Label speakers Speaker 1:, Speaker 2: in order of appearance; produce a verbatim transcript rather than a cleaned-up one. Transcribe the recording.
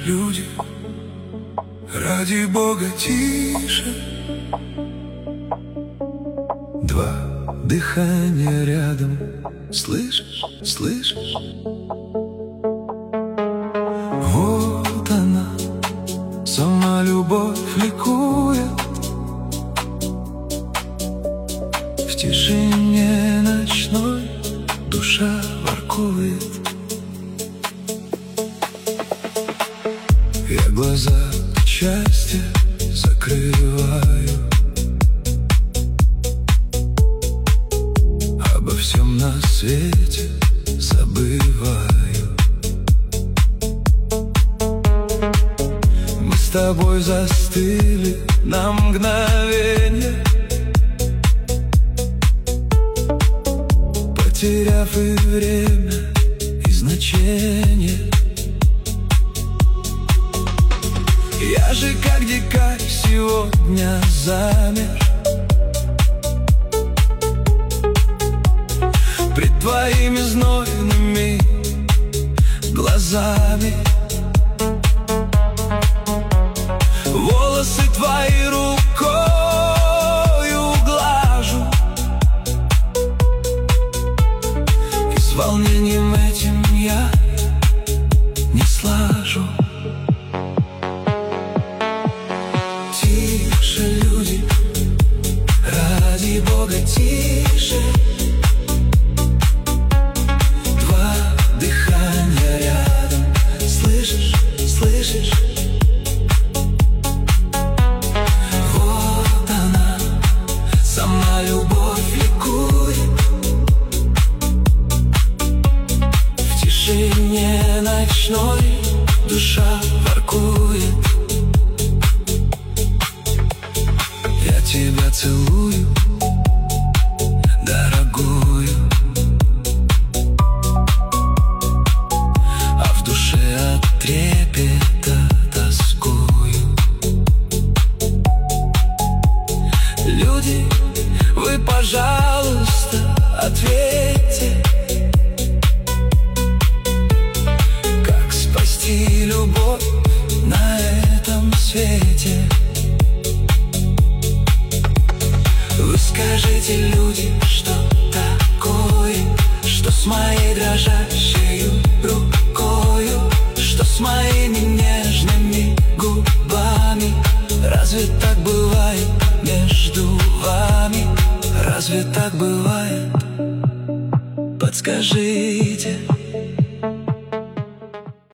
Speaker 1: люди, ради Бога, тише. Два дыхания рядом, слышишь, слышишь? Вот она, сама любовь ликует. В тишине ночной душа воркует. Я глаза к счастью закрываю, обо всем на свете забываю. Мы с тобой застыли на мгновенье, потеряв и время, и значение. Я же как дикарь сегодня замер пред твоими знойными глазами. Волосы твои рукою глажу, и с волнением этим я не слажу. Тише, люди, ради Бога, тише. Два дыхания рядом, слышишь, слышишь? Вот она, сама любовь ликует. В тишине ночной душа воркует. Я тебя целую, дорогую, а в душе от трепета тоскую. Люди, вы, пожалуйста, ответьте, как спасти любовь на этом свете. Вы скажите, люди, что такое, что с моей дрожащей рукою, что с моими нежными губами. Разве так бывает между вами? Разве так бывает? Подскажи.